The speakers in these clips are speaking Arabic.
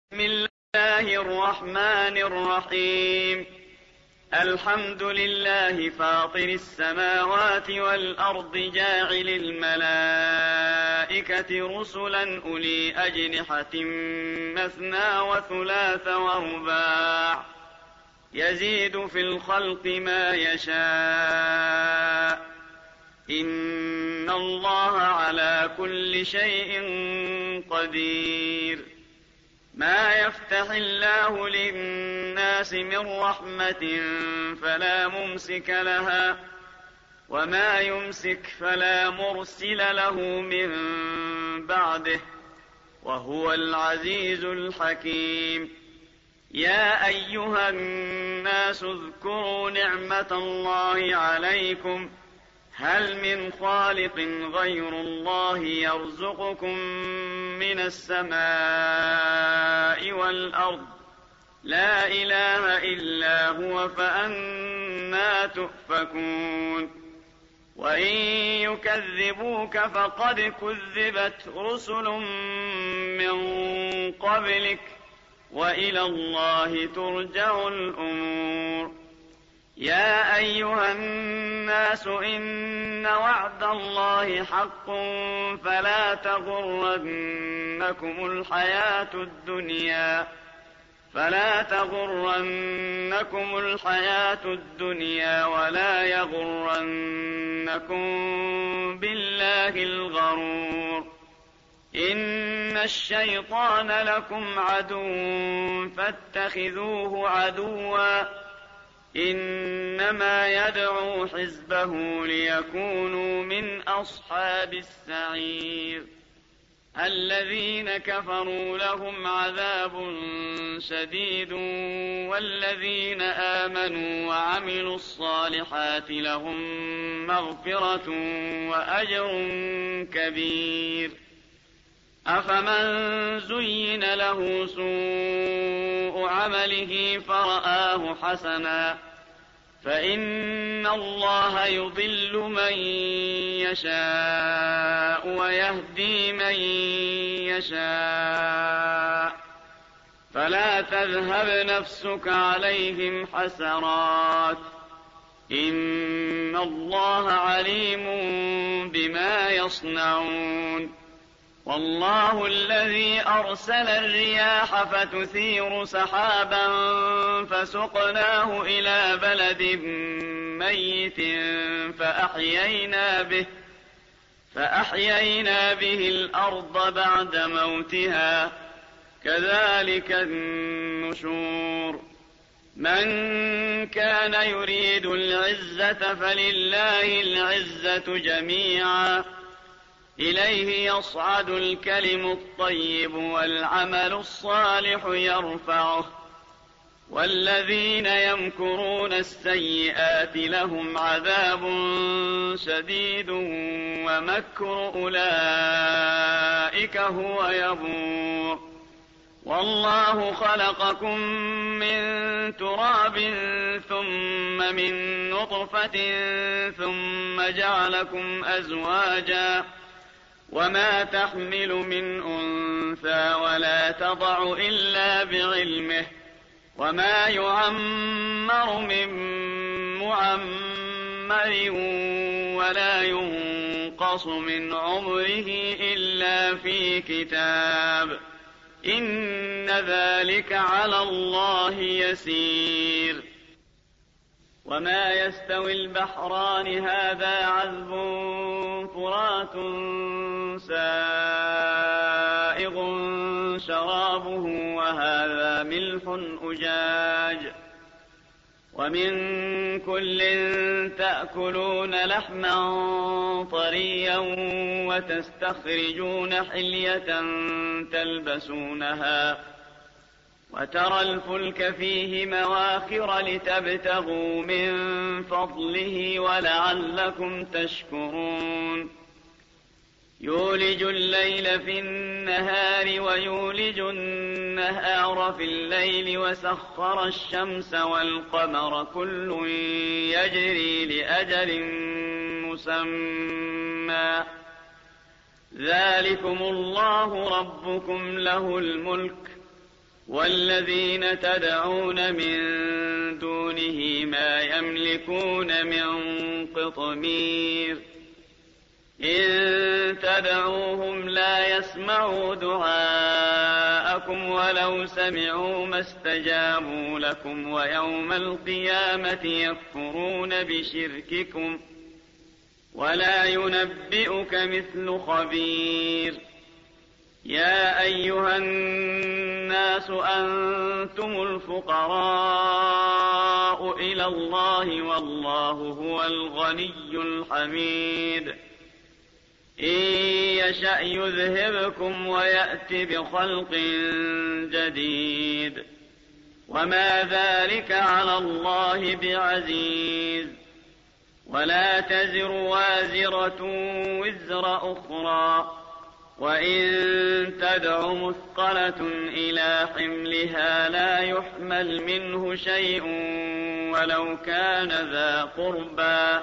بسم الله الرحمن الرحيم. الحمد لله فاطر السماوات والأرض جاعل الملائكة رسلا أولي أجنحة مثنى وثلاث ورباع يزيد في الخلق ما يشاء إن الله على كل شيء قدير. ما يفتح الله للناس من رحمة فلا ممسك لها وما يمسك فلا مرسل له من بعده وهو العزيز الحكيم. يا أيها الناس اذكروا نعمة الله عليكم هل من خالق غير الله يرزقكم من السماء والأرض لا إله إلا هو فأنى تؤفكون. وإن يكذبوك فقد كذبت رسل من قبلك وإلى الله ترجع الأمور. يا أيها الناس إن وعد الله حق فلا تغرنكم الحياة الدنيا ولا يغرنكم بالله الغرور. إن الشيطان لكم عدو فاتخذوه عدوا إنما يدعو حزبه ليكونوا من أصحاب السعير. الذين كفروا لهم عذاب شديد والذين آمنوا وعملوا الصالحات لهم مغفرة وأجر كبير. أفمن زين له سوء عمله فرآه حسنا فإن الله يضل من يشاء ويهدي من يشاء فلا تذهب نفسك عليهم حسرات إن الله عليم بما يصنعون. والله الذي أرسل الرياح فتثير سحابا فسقناه إلى بلد ميت فأحيينا به الأرض بعد موتها كذلك النشور. من كان يريد العزة فلله العزة جميعا إليه يصعد الكلم الطيب والعمل الصالح يرفعه والذين يمكرون السيئات لهم عذاب شديد ومكر أولئك هو يبور. والله خلقكم من تراب ثم من نطفة ثم جعلكم أزواجا وما تحمل من أنثى ولا تضع إلا بعلمه وما يعمر من معمر ولا ينقص من عمره إلا في كتاب إن ذلك على الله يسير. وما يستوي البحران هذا عذب فرات سائغ شرابه وهذا ملح أجاج ومن كل تأكلون لحما طريا وتستخرجون حلية تلبسونها وترى الفلك فيه مواخر لتبتغوا من فضله ولعلكم تشكرون. يولج الليل في النهار ويولج النهار في الليل وسخر الشمس والقمر كل يجري لأجل مسمى ذلكم الله ربكم له الملك والذين تدعون من دونه ما يملكون من قطمير إن تدعوهم لا يسمعوا دعاءكم ولو سمعوا ما استجابوا لكم ويوم القيامة يكفرون بشرككم ولا ينبئك مثل خبير يا أيها الناس أنتم الفقراء إلى الله والله هو الغني الحميد إن يشأ يذهبكم ويأت بخلق جديد وما ذلك على الله بعزيز ولا تزر وازرة وزر أخرى وإن تدع مثقلة إلى حملها لا يحمل منه شيء ولو كان ذا قربى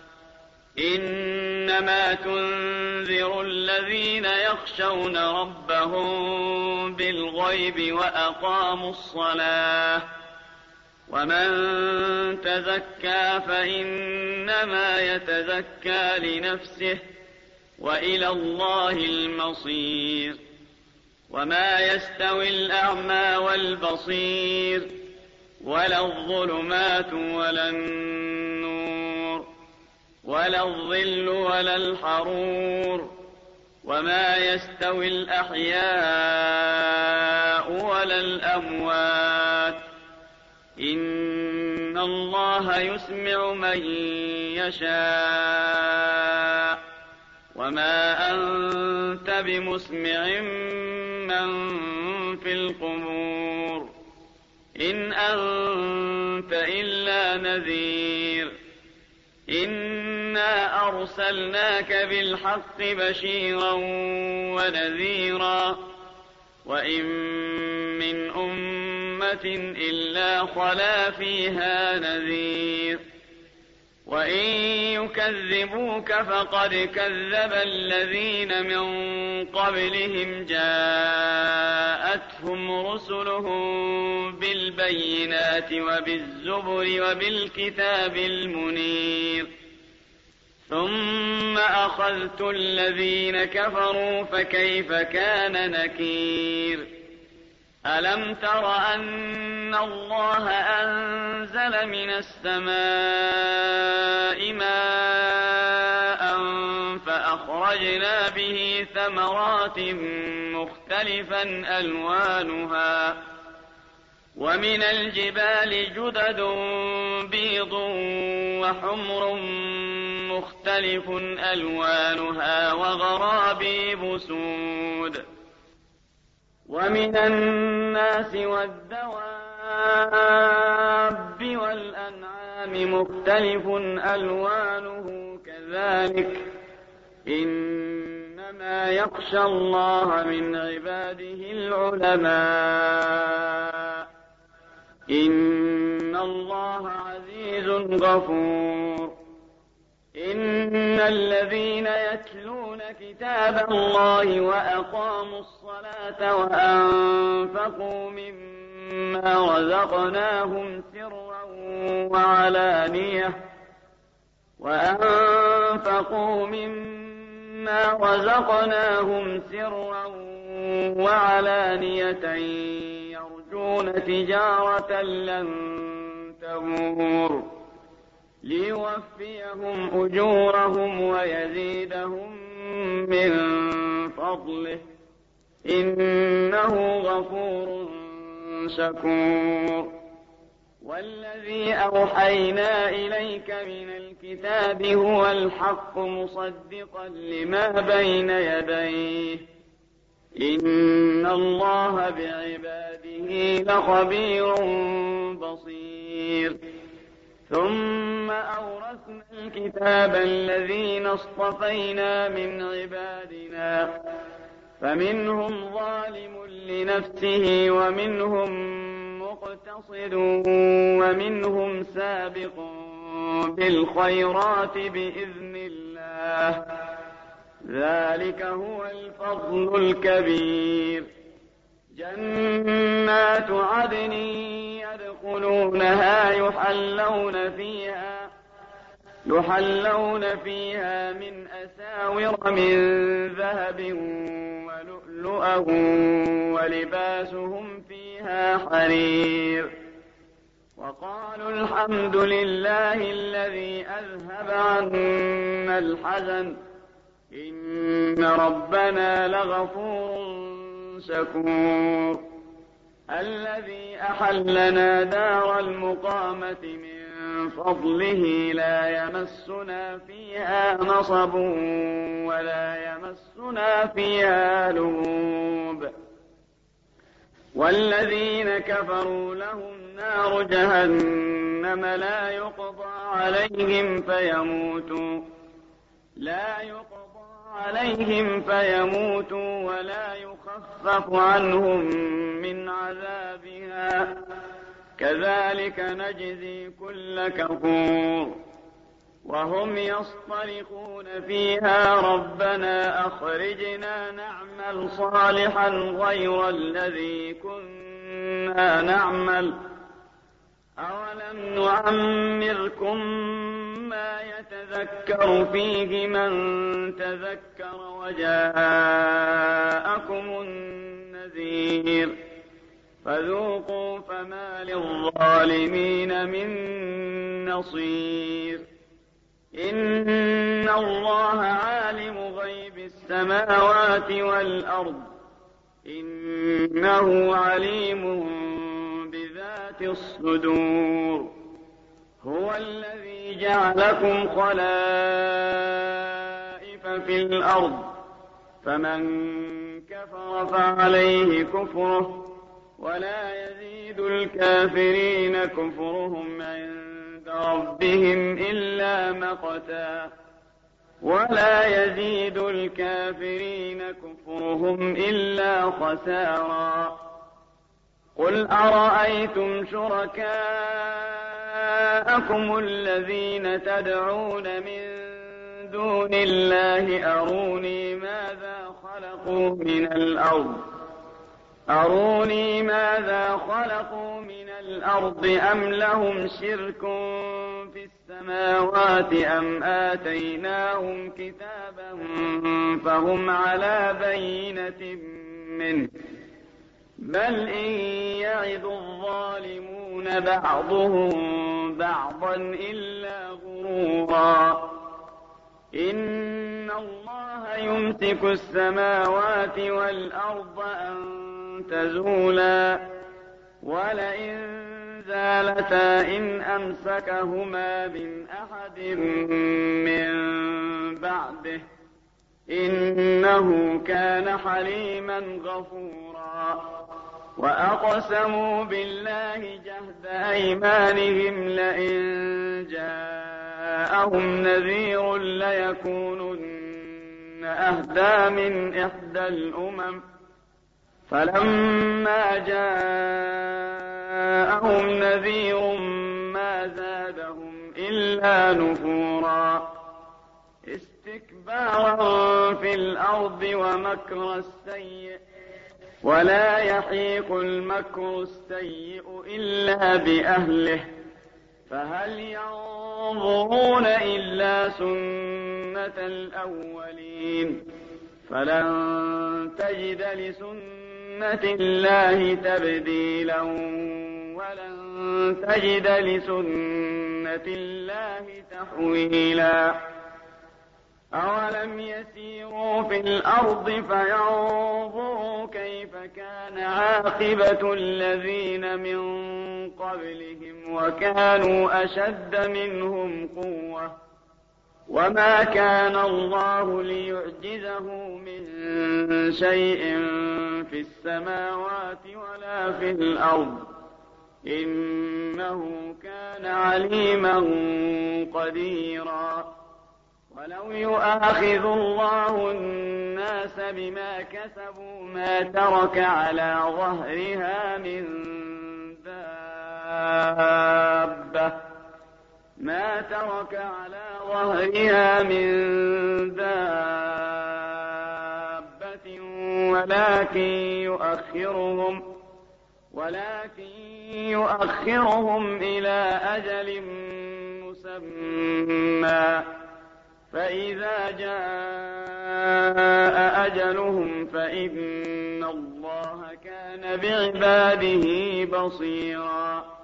إنما تنذر الذين يخشون ربهم بالغيب وأقاموا الصلاة ومن تزكى فإنما يتزكى لنفسه وإلى الله المصير وما يستوي الأعمى والبصير ولا الظلمات ولا النور ولا الظل ولا الحرور وما يستوي الأحياء ولا الأموات إن الله يسمع من يشاء وما أنت بمسمع من في القبور إن أنت إلا نذير إنا أرسلناك بالحق بشيرا ونذيرا وإن من أمة إلا خلا فيها نذير وإن يكذبوك فقد كذب الذين من قبلهم جاءتهم رسلهم بالبينات وبالزبر وبالكتاب المنير ثم أخذت الذين كفروا فكيف كان نكير ألم تر أن الله أنزل من السماء ماء فأخرجنا به ثمرات مختلفا ألوانها ومن الجبال جدد بيض وحمر مختلف ألوانها وغرابيب سود ومن الناس والدواب والأنعام مختلف ألوانه كذلك إنما يخشى الله من عباده العلماء إن الله عزيز غفور إن الذين يتلون كتاب الله وأقاموا الصلاة وأنفقوا مما رزقناهم سرا وعلانية يرجون تجارة لن تبور ليوفيهم أجورهم ويزيدهم من فضله إنه غفور شكور والذي أوحينا إليك من الكتاب هو الحق مصدقا لما بين يديه إن الله بعباده لخبير بصير ثم أورثنا الكتاب الذين اصطفينا من عبادنا فمنهم ظالم لنفسه ومنهم مقتصد ومنهم سابق بالخيرات بإذن الله ذلك هو الفضل الكبير جنات جنات عدن يدخلونها يحلون فيها من أساور من ذهب ولؤلؤا ولباسهم فيها حرير. وقالوا الحمد لله الذي أذهب عنا الحزن إن ربنا لغفور شكور. الذي أحلنا دار المقامة من فضله لا يمسنا فيها نصب ولا يمسنا فيها لغوب. والذين كفروا لهم نار جهنم لا يقضى عليهم فيموتوا ولا يخفف عنهم من عذابها كذلك نجزي كل كفور. وهم يصطرخون فيها ربنا أخرجنا نعمل صالحا غير الذي كنا نعمل أولم نعمركم ما يتذكر فيه من تذكر وجاءكم النذير فذوقوا فما للظالمين من نصير. إن الله عالم غيب السماوات والأرض إنه عليم بذات الصدور. هو الذي جعلكم خلائف في الأرض فمن كفر فعليه كفره ولا يزيد الكافرين كفرهم عند ربهم إلا مقتا خسارا. قل أرأيتم شركاءكم الذين تدعون من دون الله أروني ماذا خلقوا من الأرض أم لهم شرك في السماوات أم آتيناهم كتابا فهم على بينة منه بل إن يعظ الظالمون بعضهم بعضا إلا غرورا. إن الله يمسك السماوات والأرض أن تزولا ولئن زالتا إن أمسكهما من أحد من بعده إنه كان حليما غفورا. وأقسموا بالله جهد أيمانهم لئن جاءهم نذير ليكونن أهدى من إحدى الأمم فلما جاءهم نذير ما زادهم إلا نفورا. استكبارا في الأرض ومكر السيء ولا يحيق المكر السيء إلا بأهله فهل ينظرون إلا سنة الأولين فلن تجد لسنة الله تبديلا ولن تجد لسنة الله تحويلا. أولم يسيروا في الأرض فينظروا كيف كان عاقبة الذين من قبلهم وكانوا أشد منهم قوة وما كان الله ليعجزه من شيء في السماوات ولا في الأرض إنه كان عليما قديرا. ولو يؤاخذ الله الناس بما كسبوا ما ترك على ظهرها من دابة ولكن ولكن يؤخرهم إلى أجل مسمى فإذا جاء أجلهم فإن الله كان بعباده بصيرا